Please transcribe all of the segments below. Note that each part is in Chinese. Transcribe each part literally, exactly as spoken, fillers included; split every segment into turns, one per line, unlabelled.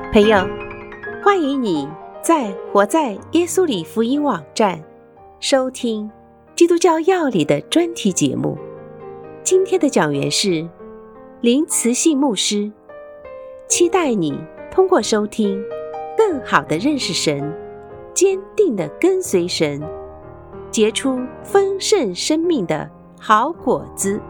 朋友，欢迎你在活在耶稣里福音网站收听基督教要理的专题节目。今天的讲员是林慈信牧师，期待你通过收听更好的认识神，坚定的跟随神，结出丰盛生命的好果子。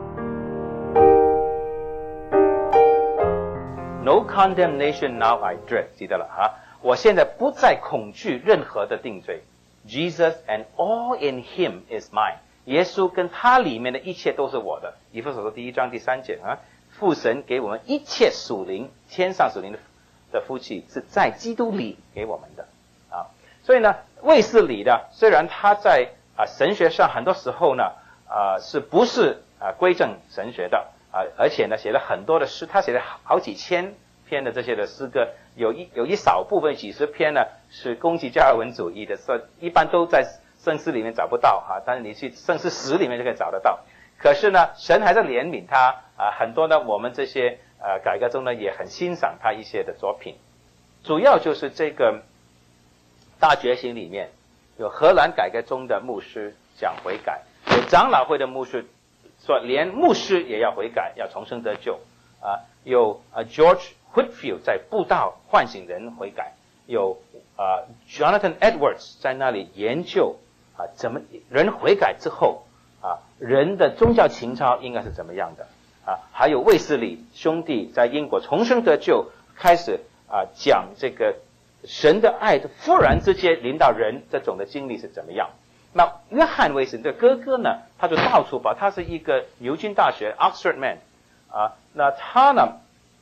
No condemnation now I dread， 记得了哈，我现在不再恐惧任何的定罪。Jesus and all in him is mine， 耶稣跟他里面的一切都是我的。以弗所书第一章第三节啊，父神给我们一切属灵天上属灵的的福气是在基督里给我们的啊。所以呢，卫斯理的虽然他在啊神学上很多时候呢啊是不是啊归正神学的。啊，而且呢，写了很多的诗，他写了好几千篇的这些的诗歌，有一有一少部分几十篇呢是攻击加尔文主义的，所以一般都在圣诗里面找不到哈、啊，但是你去圣诗十里面就可以找得到。可是呢，神还是怜悯他啊，很多呢我们这些呃改革中呢也很欣赏他一些的作品，主要就是这个大觉醒里面有荷兰改革中的牧师讲悔改，有长老会的牧师。说连牧师也要悔改，要重生得救啊！有啊 George Whitefield 在布道唤醒人悔改，有啊 Jonathan Edwards 在那里研究啊怎么人悔改之后啊人的宗教情操应该是怎么样的啊！还有卫斯理兄弟在英国重生得救，开始啊讲这个神的爱的忽然之间临到人这种的经历是怎么样。那约翰卫斯理的哥哥呢，他就到处跑，他是一个牛津大学 Oxford man 啊，那他呢，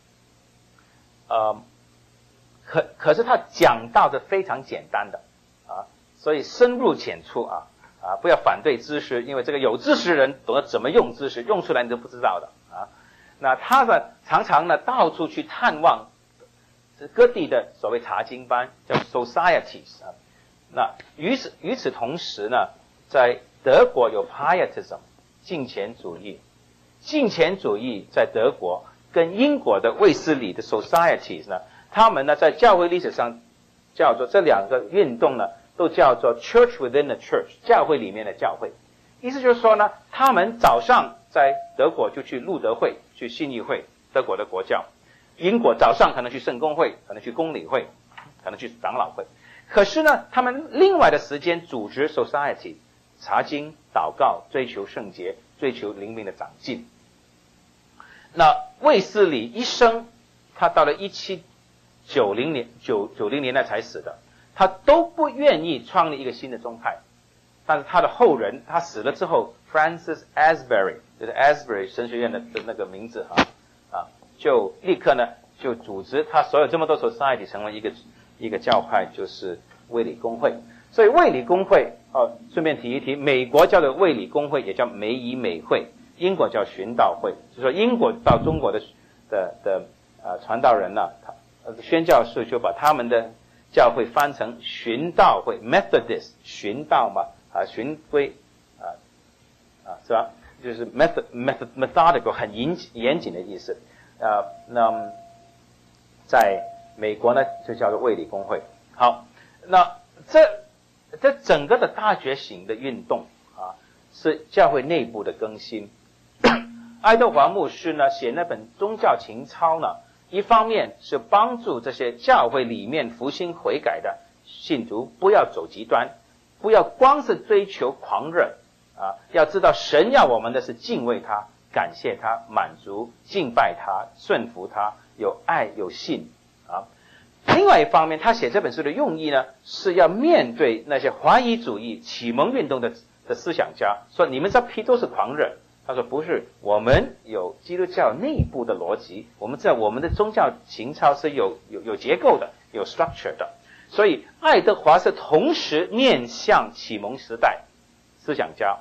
呃，可可是他讲道的非常简单的啊，所以深入浅出啊啊，不要反对知识，因为这个有知识人懂得怎么用知识，用出来你都不知道的啊。那他呢，常常呢到处去探望各地的所谓查经班，叫 societies 啊。那与此与此同时呢，在德国有 pietism 敬虔主义，敬虔主义在德国跟英国的卫斯理的 societies 呢，他们呢在教会历史上叫做这两个运动呢，都叫做 church within the church， 教会里面的教会。意思就是说呢，他们早上在德国就去路德会，去信义会，德国的国教；英国早上可能去圣公会，可能去公理会，可能去长老会。可是呢，他们另外的时间组织 society， 查经、祷告、追求圣洁、追求灵命的长进。那卫斯理一生，他到了一七九零年九九零年代才死的，他都不愿意创立一个新的宗派。但是他的后人，他死了之后 ，Francis Asbury， 就是 Asbury 神学院的的那个名字啊啊，就立刻呢就组织他所有这么多 society 成为一个。一个教派就是卫理公会，所以卫理公会哦，顺便提一提，美国叫做卫理公会，也叫美以美会，英国叫寻道会，就是说英国到中国的的的呃传道人呢、啊，他呃宣教士就把他们的教会翻成寻道会 ，Methodist 寻道嘛啊循规啊啊是吧？就是 method method methodical 很严严谨的意思啊。那在美国呢，就叫做卫理公会。好，那这这整个的大觉醒的运动啊，是教会内部的更新。爱德华牧师呢写那本宗教情操呢，一方面是帮助这些教会里面复兴悔改的信徒不要走极端，不要光是追求狂热啊，要知道神要我们的是敬畏他、感谢他、满足、敬拜他、顺服他，有爱有信。啊，另外一方面，他写这本书的用意呢，是要面对那些怀疑主义、启蒙运动的的思想家，说你们这批都是狂热。他说不是，我们有基督教内部的逻辑，我们知道我们的宗教情操是有有有结构的，有 structure 的。所以爱德华是同时面向启蒙时代思想家，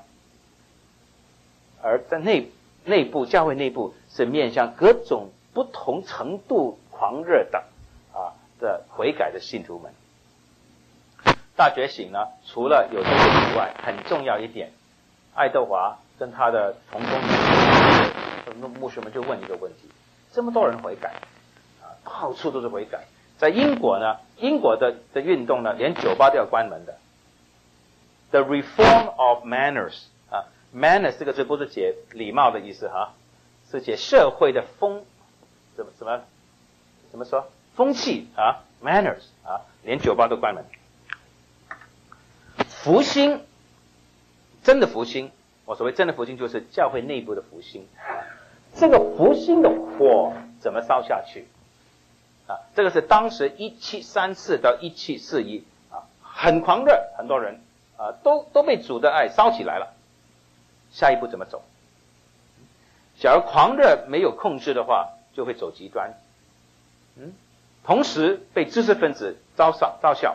而在内内部教会内部是面向各种不同程度狂热的。的悔改的信徒们，大觉醒呢，除了有这个以外，很重要一点，爱德华跟他的同工牧师们就问一个问题：这么多人悔改啊，到处都是悔改， 在英国呢，英国的的运动呢，连酒吧都要关门的。The reform of manners 啊 ，manners 这个字不是解礼貌的意思哈，是解社会的风，怎么怎么怎么说风气啊 ，manners 啊，连酒吧都关门。复兴，真的复兴，我所谓真的复兴就是教会内部的复兴。这个复兴的火怎么烧下去？啊，这个是当时一七三四到一七四一啊，很狂热，很多人啊都都被主的爱烧起来了。下一步怎么走？假如狂热没有控制的话，就会走极端。嗯，同时被知识分子嘲笑、嘲笑、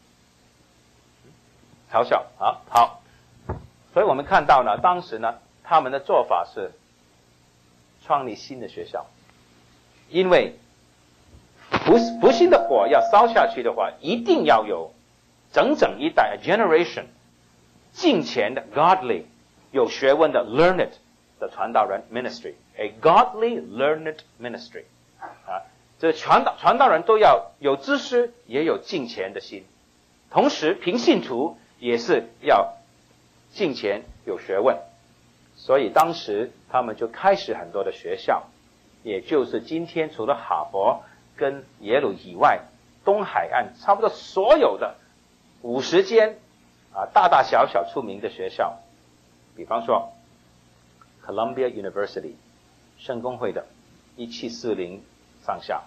嘲笑啊，好。所以我们看到呢，当时呢，他们的做法是创立新的学校，因为复复兴的火要烧下去的话，一定要有整整一代 a generation 敬虔的 godly 有学问的 learned 的传道人 ministry a godly learned ministry 啊，这传道传道人都要有知识，也有敬虔的心，同时平信徒也是要敬虔有学问，所以当时他们就开始很多的学校，也就是今天除了哈佛跟耶鲁以外，东海岸差不多所有的五十间啊大大小小出名的学校，比方说 Columbia University 圣公会的一七四零上下，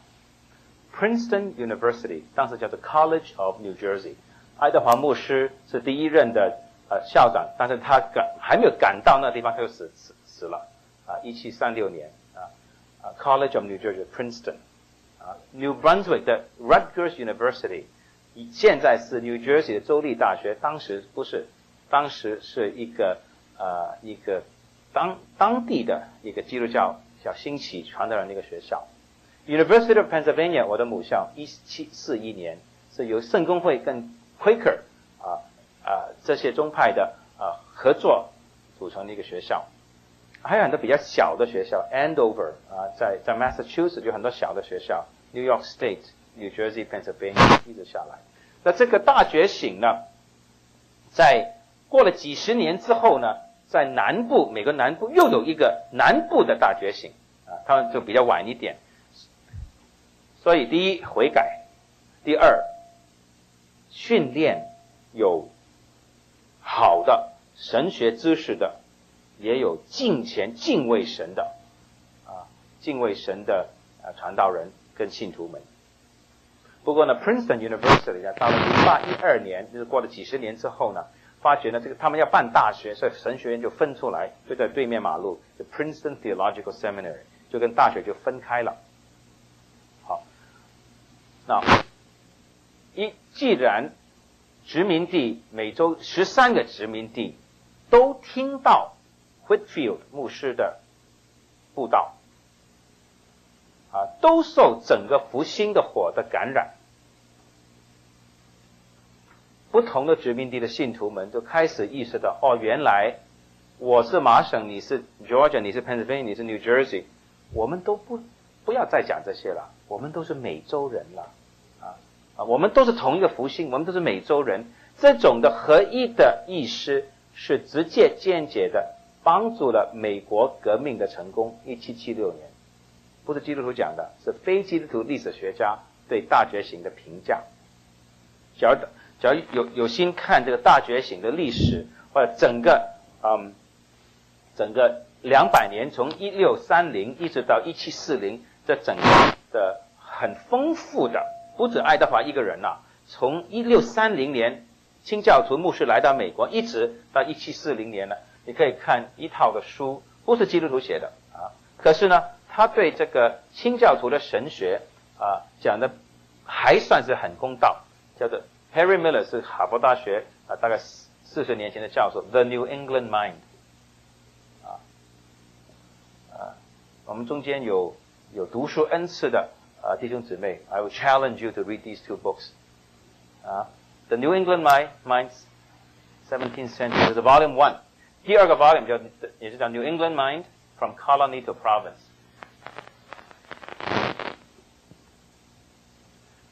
Princeton University 当时叫做 College of New Jersey， 爱德华牧师是第一任的呃校长，但是他赶还没有赶到那个地方他就死死死了啊，一七三六年啊啊 College of New Jersey Princeton。啊 New Brunswick 的 Rutgers University 现在是 New Jersey 的州立大学，当时不是，当时是一个呃一个当当地的一个基督教小兴起传道人的一个学校。University of Pennsylvania 我的母校一七四一年是由圣公会跟 Quaker 啊啊这些宗派的啊合作组成的一个学校。还有很多比较小的学校 ，Andover 啊，在在 Massachusetts 有很多小的学校 ，New York State、New Jersey、Pennsylvania 一直下来。那这个大觉醒呢，在过了几十年之后呢，在南部，美国南部又有一个南部的大觉醒啊，他们就比较晚一点。所以第一悔改，第二训练有好的神学知识的。也有敬虔敬畏神的啊，敬畏神的啊传道人跟信徒们。不过呢 ，Princeton University 呢，到了一八一二年，就是过了几十年之后呢，发觉呢，这个他们要办大学，所以神学院就分出来，就在对面马路，就 Princeton Theological Seminary， 就跟大学就分开了。好，那一既然殖民地美洲十三个殖民地都听到Whitfield 牧师的布道啊，都受整个复兴的火的感染。不同的殖民地的信徒们都开始意识到，哦，原来我是麻省，你是 Georgia， 你是 Pennsylvania， 你是 New Jersey， 我们都不不要再讲这些了，我们都是美洲人了啊啊，我们都是同一个复兴，我们都是美洲人。这种的合一的意识是直接间接的帮助了美国革命的成功。一七七六年，不是基督徒讲的，是非基督徒历史学家对大觉醒的评价。只要只要有有心看这个大觉醒的历史，或者整个嗯整个两百年，从一六三零一直到一七四零，这整个的很丰富的，不止爱德华一个人啊，从一六三零年清教徒牧师来到美国，一直到一七四零年呢。你可以看一套的书，不是基督徒写的啊，可是呢，他对这个清教徒的神学啊讲的还算是很公道，叫做 Harry Miller 是哈佛大学啊大概四十年前的教授 ，The New England Mind 啊啊，我们中间有有读书恩赐的啊弟兄姊妹 ，I will challenge you to read these two books 啊 ，The New England Mind Minds seventeenth Century 这是 Volume One。第二个 volume 叫也是叫 New England Mind from Colony to Province。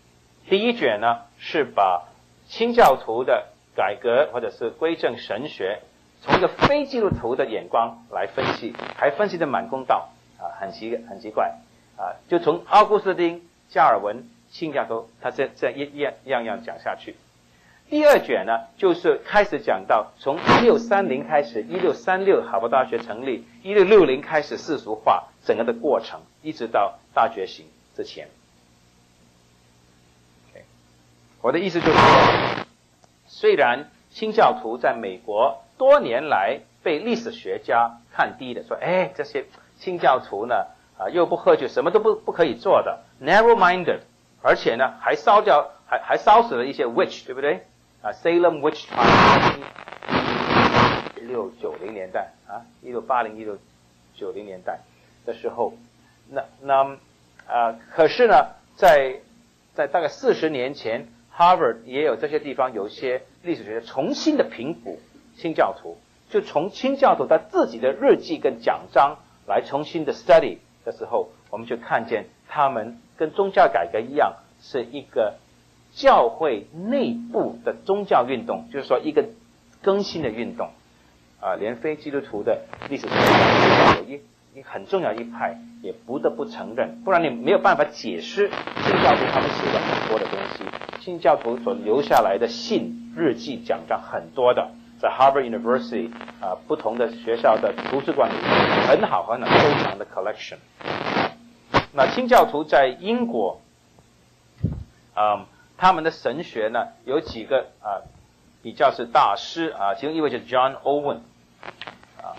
第一卷呢是把清教徒的改革或者是归正神学从一个非基督徒的眼光来分析，还分析得满公道啊，很奇很奇怪啊，就从奥古斯丁、加尔文、清教徒，他这这一样样样讲下去。第二卷呢，就是开始讲到从一六三零开始，一六三六哈佛大学成立，一六六零开始世俗化整个的过程，一直到大觉醒之前。Okay. 我的意思就是说，虽然清教徒在美国多年来被历史学家看低的，说，哎，这些清教徒呢，啊，又不喝酒，什么都不不可以做的 ，narrow-minded， 而且呢，还烧掉，还还烧死了一些 witch， 对不对？啊 ，Salem witch trial， 一六九零年代啊，一六八零、一六九零年代的时候，那那啊，可是呢，在在大概四十年前 ，Harvard 也有这些地方有一些历史学家重新的评估清教徒，就从清教徒他自己的日记跟奖章来重新的 study 的时候，我们就看见他们跟宗教改革一样，是一个教会内部的宗教运动，就是说一个更新的运动啊，连非基督徒的历史学家有一一很重要一派也不得不承认，不然你没有办法解释清教徒他们写的很多的东西。清教徒所留下来的信、日记、奖章很多的，在 Harvard University 啊不同的学校的图书馆里很好很好收藏的 collection。那清教徒在英国，嗯。他们的神学呢，有几个啊比较是大师啊，其中一位就是 John Owen 啊。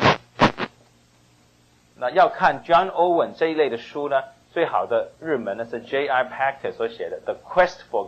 那要看 John Owen 这一类的书呢，最好的日文呢是 J I Packer 所写的 The Quest for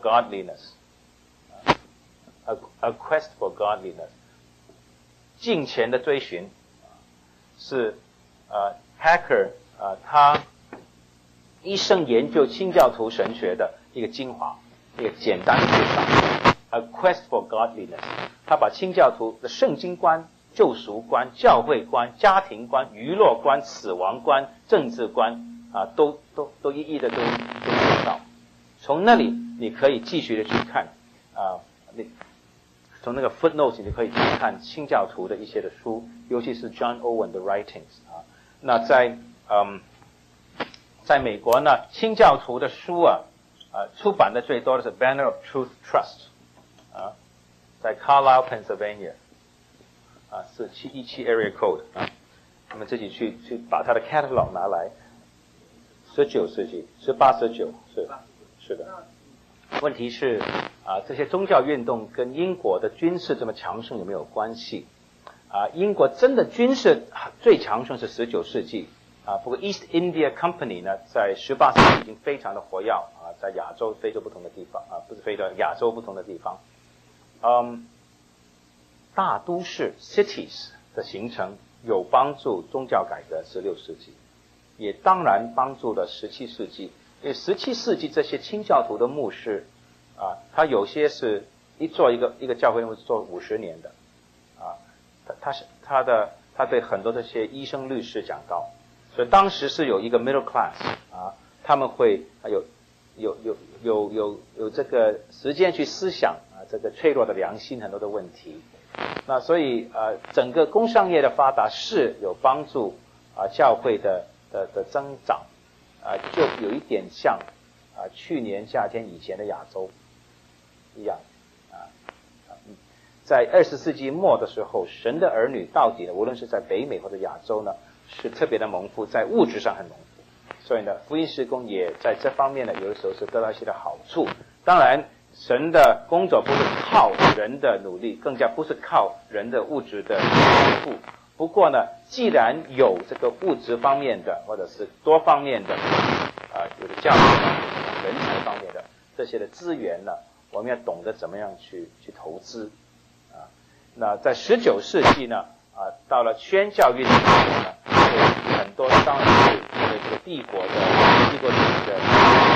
Godliness，A A Quest for Godliness， 敬虔的追寻，是呃 Packer 啊他一生研究清教徒神学的一个精华。一个简单的介绍 ，A Quest for Godliness， 他把清教徒的圣经观、救赎观、教会观、家庭观、娱乐观、死亡观、政治观啊，都都都一一的都都介绍。从那里你可以继续的去看啊，你从那个 footnotes 你可以去看清教徒的一些的书，尤其是 John Owen 的 writings 啊。那在嗯，在美国呢，清教徒的书啊。啊，出版的最多的是 Banner of Truth Trust， 啊，在 Carlisle, Pennsylvania， 啊，是七一七 area code 啊，你们自己去去把它的 catalog 拿来。十九世纪，十八十九是是的。问题是啊，这些宗教运动跟英国的军事这么强盛有没有关系？啊，英国真的军事最强盛是十九世纪。啊，不过 East India Company 呢，在十八世纪已经非常的活跃啊，在亚洲、非洲不同的地方啊，不是非洲，亚洲不同的地方，嗯，大都市 cities 的形成有帮助宗教改革十六世纪，也当然帮助了十七世纪，因为十七世纪这些清教徒的牧师啊，他有些是一做一个一个教会牧师做五十年的啊，他他是他的他对很多这些医生律师讲道。所以当时是有一个 middle class 啊，他们会有有有有有有这个时间去思想啊，这个脆弱的良心很多的问题。那所以呃，整个工商业的发达是有帮助啊，教会的的的增长啊，就有一点像啊去年夏天以前的亚洲一样啊。在二十世纪末的时候，神的儿女到底呢，无论是在北美或者亚洲呢，是特别的蒙福，在物质上很蒙福，所以呢，福音事工也在这方面呢，有的时候是得到一些的好处。当然，神的工作不是靠人的努力，更加不是靠人的物质的财富。不过呢，既然有这个物质方面的，或者是多方面的，啊、呃，有的教育方面的、人才方面的这些的资源呢，我们要懂得怎么样去去投资。啊，那在十九世纪呢，啊，到了宣教运动的时候呢，有很多当然是对这个帝国的帝国主义的，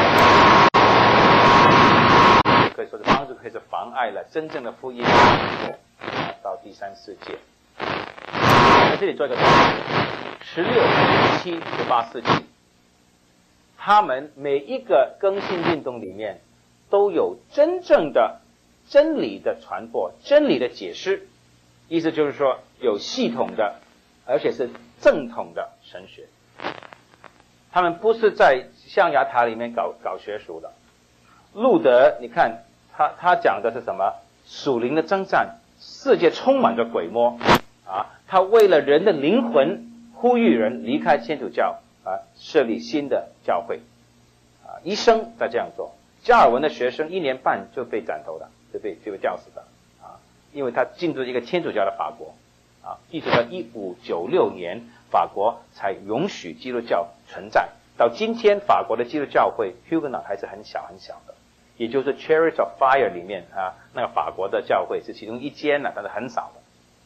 可以说是帮助，可以是妨碍了真正的福音啊到第三世界。在这里做一个总结，十六、十七、十八世纪，他们每一个更新运动里面都有真正的真理的传播，真理的解释。意思就是说有系统的而且是正统的神学，他们不是在象牙塔里面搞搞学术的。路德你看他他讲的是什么？属灵的征战，世界充满着鬼魔啊！他为了人的灵魂呼吁人离开天主教啊，设立新的教会啊，一生在这样做。加尔文的学生一年半就被斩头了，就被就被吊死的啊，因为他进入一个天主教的法国啊，一直到一五九六年，法国才允许基督教存在。到今天，法国的基督教会 Huguenot 还是很小很小的，也就是 Chariots of Fire 里面啊，那个法国的教会是其中一间呢，但是很少的。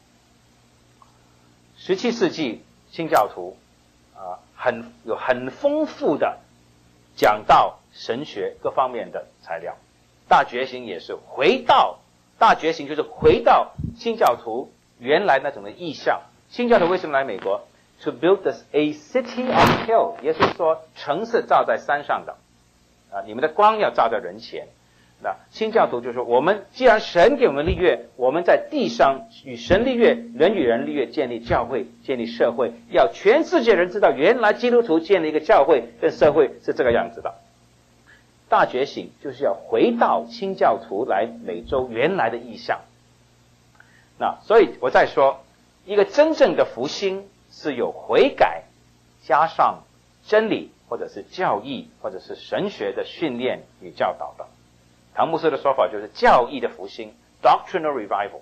十七世纪新教徒啊，很有很丰富的讲道、神学各方面的材料。大觉醒也是回到大觉醒，就是回到新教徒原来那种的意象。新教徒为什么来美国 ？To build this a city on hill， 也就是说城市造在山上的啊，你们的光要照在人前。那新教徒就说，我们既然神给我们立约，我们在地上与神立约，人与人立约，建立教会，建立社会，要全世界人知道，原来基督徒建立一个教会跟社会是这个样子的。大觉醒就是要回到新教徒来美洲原来的意象。那所以我再说，一个真正的复兴是有悔改加上真理或者是教义或者是神学的训练与教导的。唐牧师的说法就是教义的复兴 doctrinal revival。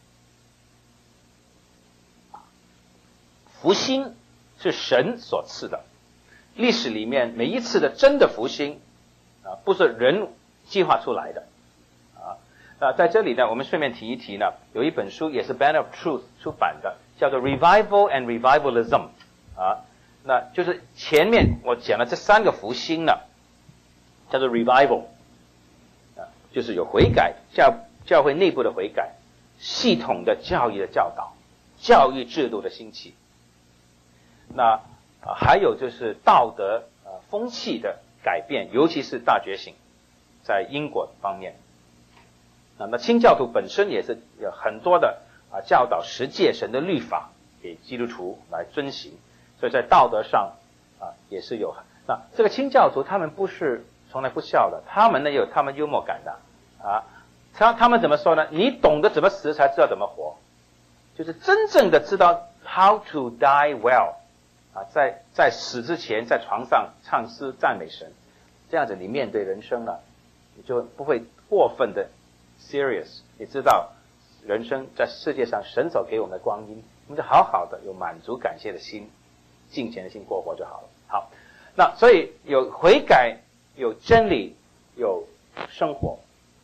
复兴是神所赐的，历史里面每一次的真的复兴啊，不是人计划出来的啊。那在这里呢，我们顺便提一提呢，有一本书也是 Banner of Truth 出版的，叫做 Revival and Revivalism 啊，那就是前面我讲的这三个复兴呢，叫做 Revival， 啊，就是有悔改，教教会内部的悔改，系统的教义的教导，教育制度的兴起。那、啊、还有就是道德呃风气的改变，尤其是大觉醒在英国方面。那么清教徒本身也是有很多的啊教导十诫神的律法给基督徒来遵行，所以在道德上啊也是有。那这个清教徒他们不是从来不笑的，他们呢有他们幽默感的啊。他他们怎么说呢？你懂得怎么死才知道怎么活，就是真正的知道 how to die well 啊，在在死之前在床上唱诗赞美神，这样子你面对人生了，你就不会过分的 serious， 你知道人生在世界上神所给我们的光阴，我们就好好的有满足感谢的心，敬虔的心过活就好了。好，那所以有悔改，有真理，有生活。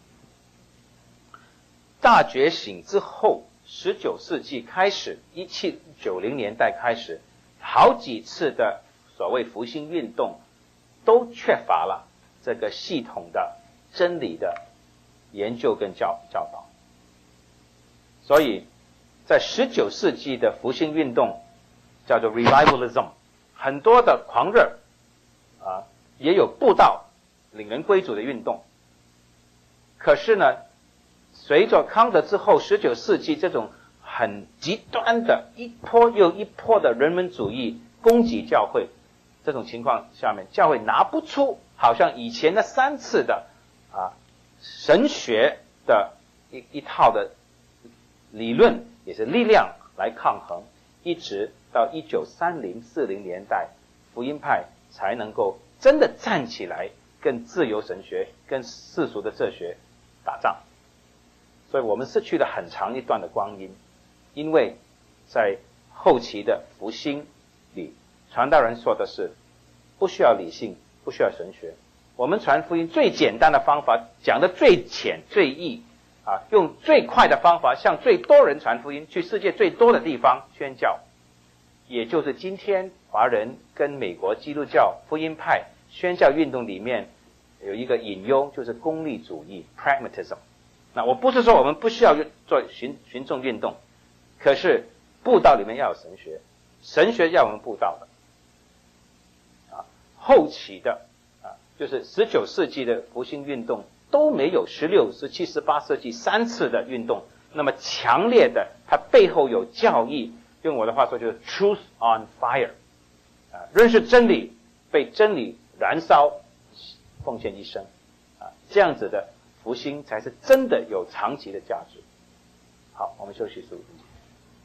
大觉醒之后，十九世纪开始，一七九零年代开始，好几次的所谓复兴运动都缺乏了这个系统的真理的研究跟教教导。所以在十九世纪的复兴运动叫做 revivalism， 很多的狂热啊，也有布道领人归主的运动。可是呢，随着康德之后十九世纪这种很极端的一波又一波的人文主义攻击教会，这种情况下面，教会拿不出好像以前的三次的啊神学的一一套的理论也是力量来抗衡，一直到一九三零四零年代，福音派才能够真的站起来跟自由神学跟世俗的哲学打仗。所以我们失去了很长一段的光阴，因为在后期的复兴里，传道人说的是不需要理性，不需要神学，我们传福音最简单的方法，讲的最浅最易啊，用最快的方法向最多人传福音，去世界最多的地方宣教。也就是今天华人跟美国基督教福音派宣教运动里面有一个隐忧，就是功利主义 pragmatism。那我不是说我们不需要做群群众运动，可是布道里面要有神学，神学要我们布道的啊。后期的啊，就是十九世纪的复兴运动都没有十六、十七、十八世纪三次的运动那么强烈的，它背后有教义，用我的话说就是 truth on fire， 啊，认识真理，被真理燃烧，奉献一生，啊，这样子的复兴才是真的有长期的价值。好，我们休息十五分钟。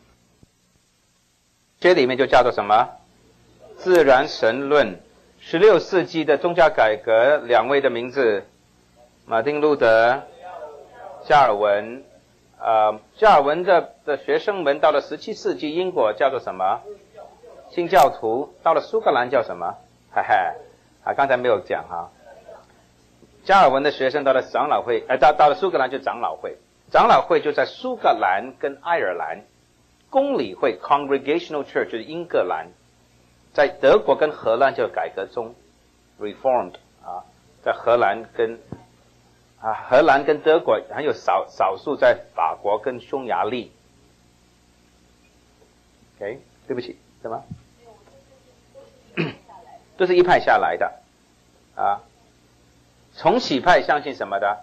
这里面就叫做什么？自然神论。十六世纪的宗教改革，两位的名字，马丁路德、加尔文。呃，加尔文的的学生们到了十七世纪，英国叫做什么？新教徒。到了苏格兰叫什么？嘿嘿，啊，刚才没有讲哈。加尔文的学生到了长老会，呃，到到了苏格兰就长老会。长老会就在苏格兰跟爱尔兰。公理会 Congregational Church 就是英格兰。在德国跟荷兰就改革中 Reformed 啊，在荷兰跟啊荷兰跟德国，还有少少数在法国跟匈牙利。OK， 对不起，什么？都是一派下来的啊。重启派相信什么的？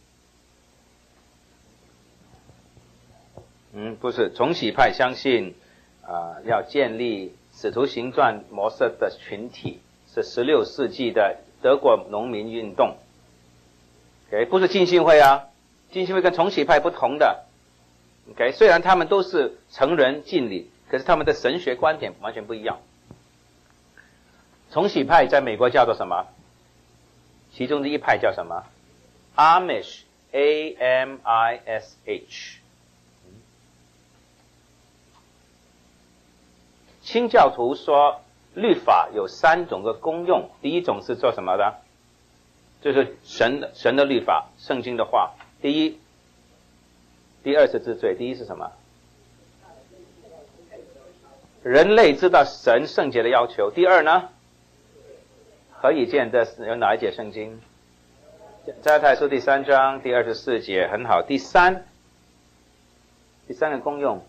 嗯，不是，重启派相信啊、呃，要建立使徒行传模式的群体，是十六世纪的德国农民运动。OK， 不是浸信会啊，浸信会跟重启派不同的。OK， 虽然他们都是成人敬礼，可是他们的神学观点完全不一样。重启派在美国叫做什么？其中的一派叫什么 ？Amish A M I S H。清教徒说律法有三种的功用，第一种是做什么的？就是神的神的律法，圣经的话。第一，第二是治罪，第一是什么？人类知道神圣洁的要求。第二呢？何以见得有哪一节圣经？加拉太书第三章第二十四节，很好。第三，第三个功用。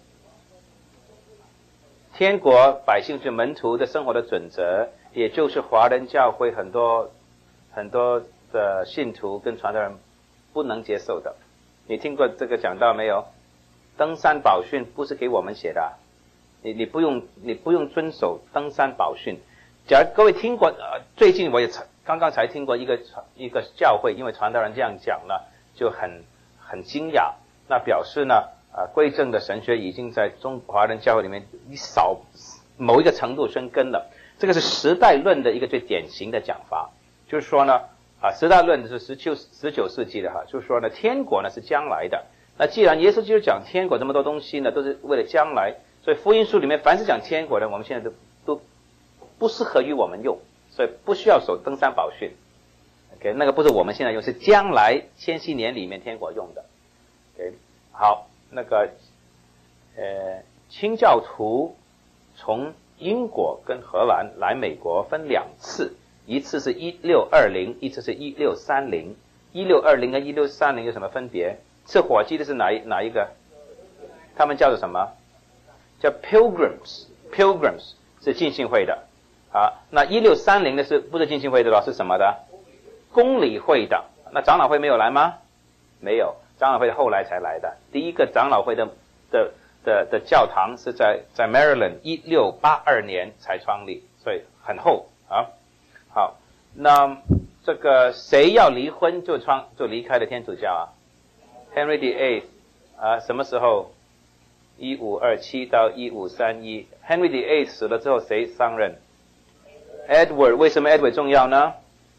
天国百姓是门徒的生活的准则，也就是华人教会很多很多的信徒跟传道人不能接受的。你听过这个讲道没有？登山宝训不是给我们写的，你你不用你不用遵守登山宝训。假如各位听过，呃，最近我也刚刚才听过一个一个教会，因为传道人这样讲呢，就很很惊讶。那表示呢？啊，归正的神学已经在中华人教会里面一少某一个程度生根了。这个是时代论的一个最典型的讲法，就是说呢，啊，时代论是十九十九世纪的哈，就是说呢，天国呢是将来的。那既然耶稣就是讲天国这么多东西呢，都是为了将来，所以福音书里面凡是讲天国的，我们现在都都不适合于我们用，所以不需要守登山宝训。OK， 那个不是我们现在用，是将来千禧年里面天国用的。OK， 好。那个，呃，清教徒从英国跟荷兰来美国分两次，一次是一六二零，一次是一六三零。一六二零跟一六三零有什么分别？吃火鸡的是哪一哪一个？他们叫做什么？叫 Pilgrims，Pilgrims 是浸信会的啊。那一六三零的是不是浸信会的了？是什么的？公理会的。那长老会没有来吗？没有。长老会后来才来的，第一个长老会的的的的教堂是在在 Maryland 一六八二年才创立，所以很厚啊。好，那这个谁要离婚就创就离开了天主教啊 ？Henry the Eighth 啊，什么时候？一五二七到一五三一。Henry the Eighth 死了之后谁上任 ？Edward。为什么 Edward 重要呢？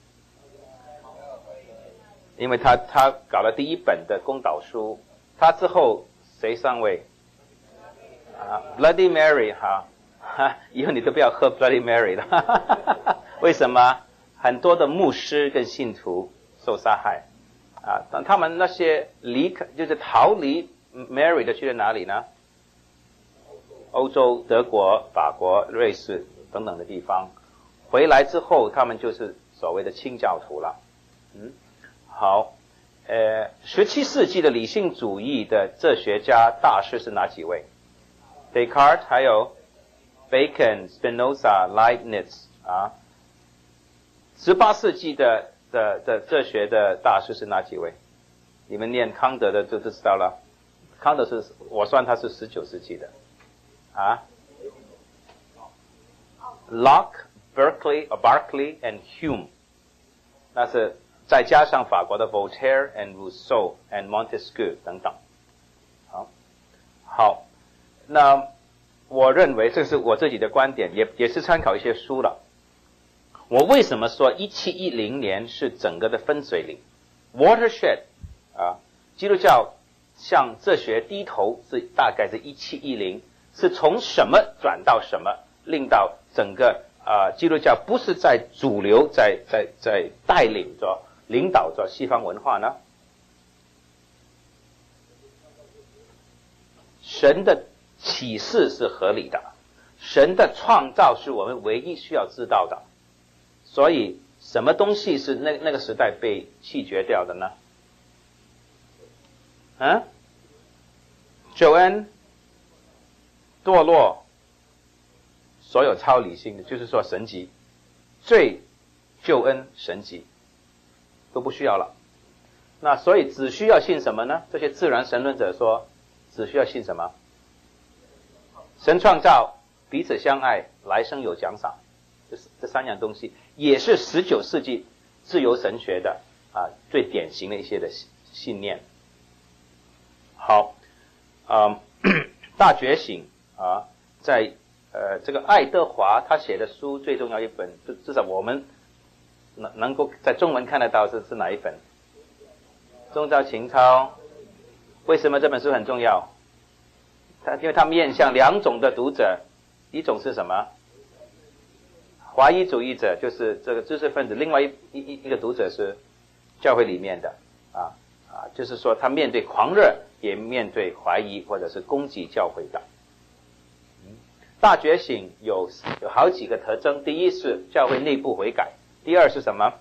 因为他他搞了第一本的公导书，他之后谁上位？啊 ，Bloody Mary 哈，哈，以后你都不要喝 Bloody Mary 了，哈哈哈哈，为什么？很多的牧师跟信徒受杀害，啊，但他们那些离开就是逃离 Mary 的去了哪里呢？欧洲、德国、法国、瑞士等等的地方，回来之后他们就是所谓的清教徒了，嗯。好，呃，十七世纪的理性主义的哲学家大师是哪几位 ？Descartes 还有 Bacon、Spinoza、Leibniz 啊。十八世纪的的的哲学的大师是哪几位？你们念康德的就就知道了。康德是我算他是十九世纪的啊 ，Locke, Berkeley, Berkeley and Hume， 那是再加上法国的 Voltaire and Rousseau and Montesquieu 等等。好，好，那我认为这是我自己的观点，也也是参考一些书了。我为什么说一七一零年是整个的分水岭 watershed 啊？基督教向哲学低头是大概是一七一零，是从什么转到什么，令到整个啊、呃、基督教不是在主流在在在带领着领导着西方文化呢？神的启示是合理的，神的创造是我们唯一需要知道的。所以什么东西是那那个时代被弃绝掉的呢？啊？救恩、堕落，所有超理性的，就是说神迹、罪、救恩、神迹都不需要了。那所以只需要信什么呢？这些自然神论者说，只需要信什么？神创造，彼此相爱，来生有奖赏。这这三样东西也是十九世纪自由神学的啊最典型的一些的信念。好，嗯，大觉醒啊，在呃这个爱德华他写的书最重要一本，至至少我们能能够在中文看得到是是哪一本？宗教情操。为什么这本书很重要？他因为他面向两种的读者，一种是什么？华裔主义者，就是这个知识分子；另外一一一个读者是教会里面的啊啊，就是说他面对狂热，也面对怀疑或者是攻击教会的。嗯、大觉醒有有好几个特征，第一是教会内部悔改，第二是什么？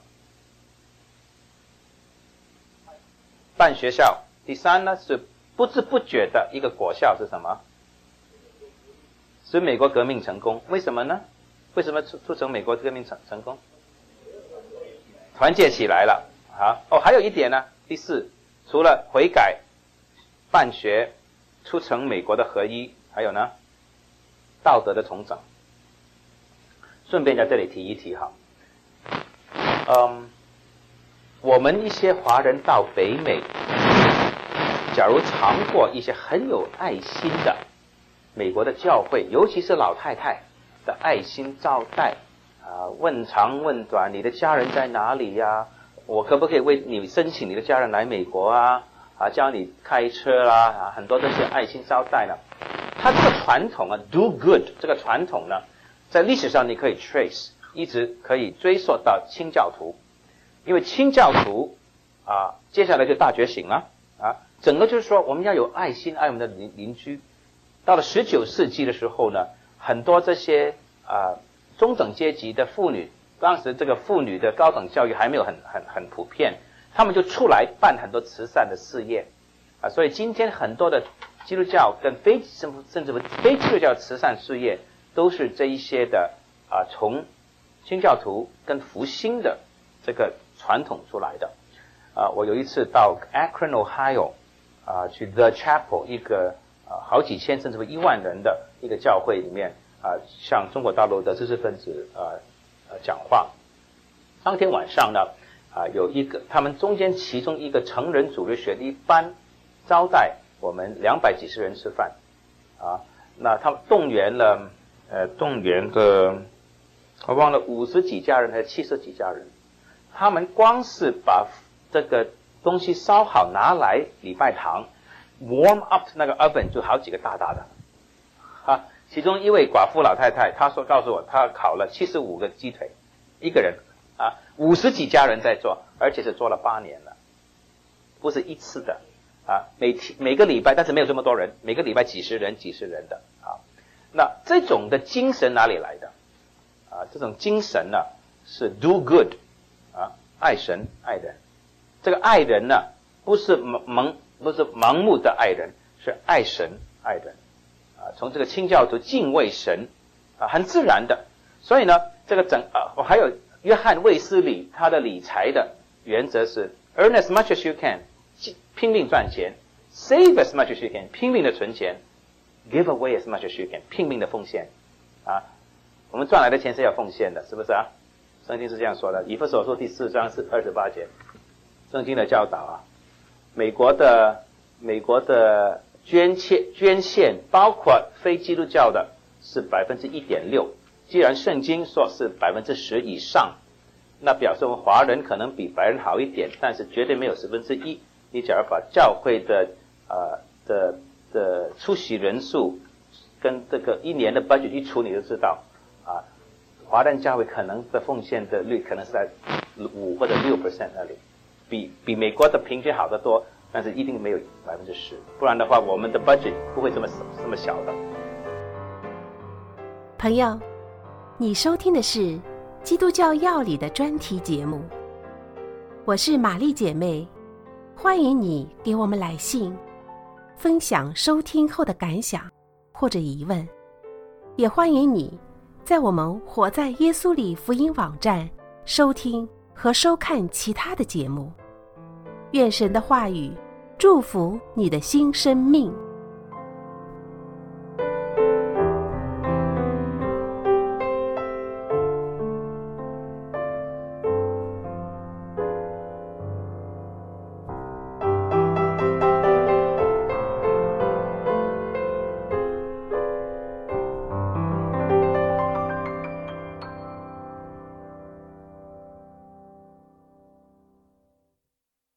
办学校，第三呢是不知不觉的一个果效是什么？使美国革命成功，为什么呢？为什么促促成美国革命成成功？团结起来了啊！哦，还有一点呢，第四，除了悔改、办学，促成美国的合一，还有呢，道德的重整。顺便在这里提一提哈，嗯，我们一些华人到北美，假如尝过一些很有爱心的美国的教会，尤其是老太太的爱心招待啊，问长问短，你的家人在哪里呀、啊？我可不可以为你申请你的家人来美国啊？啊，教你开车啦啊，很多这些爱心招待呢。它这个传统啊 ，do good 这个传统呢，在历史上你可以 trace， 一直可以追溯到清教徒，因为清教徒啊，接下来就大觉醒了啊，整个就是说我们要有爱心爱我们的邻邻居。到了十九世纪的时候呢，很多这些啊、呃、中等阶级的妇女，当时这个妇女的高等教育还没有很很很普遍，他们就出来办很多慈善的事业啊，所以今天很多的基督教跟非甚甚至非基督教慈善事业都是这一些的啊从清教徒跟复兴的这个传统出来的啊。我有一次到 Akron Ohio 啊去 The Chapel 一个啊好几千甚至一万人的一个教会里面啊向中国大陆的知识分子啊呃讲话。当天晚上呢啊有一个他们中间其中一个成人主日学的一班招待我们两百几十人吃饭啊，那他们动员了呃动员个我忘了五十几家人还是七十几家人，他们光是把这个东西烧好拿来礼拜堂 warm up 那个 oven 就好几个大大的啊，其中一位寡妇老太太她说告诉我她烤了七十五个鸡腿一个人啊，五十几家人在做，而且是做了八年了，不是一次的啊，每天每个礼拜，但是没有这么多人，每个礼拜几十人几十人的啊。那这种的精神哪里来的啊？这种精神呢是 do good 啊，爱神爱人。这个爱人呢不是盲不是盲目的爱人，是爱神爱人啊。从这个清教徒敬畏神啊，很自然的。所以呢，这个整啊，我还有约翰卫斯理他的理财的原则是 earn as much as you can， 拼命赚钱 ，save as much as you can， 拼命的存钱 ，give away as much as you can， 拼命的奉献啊。我们赚来的钱是要奉献的，是不是啊？圣经是这样说的，以弗所书第四章是二十八节，圣经的教导啊。美国的美国的捐献捐献，包括非基督教的，是百分之一点六。既然圣经说是百分之十以上，那表示我们华人可能比白人好一点，但是绝对没有十分之一。你假如把教会的呃的的出席人数跟这个一年的 budget 一除，你就知道啊，华人教会可能的奉献的率可能是在五或者六 percent 那里，比比美国的平均好得多，但是一定没有百分之十，不然的话我们的 budget 不会这么这么小的。
朋友，你收听的是基督教要理的专题节目，我是玛丽姐妹，欢迎你给我们来信，分享收听后的感想或者疑问，也欢迎你在我们活在耶稣里福音网站收听和收看其他的节目。愿神的话语祝福你的新生命。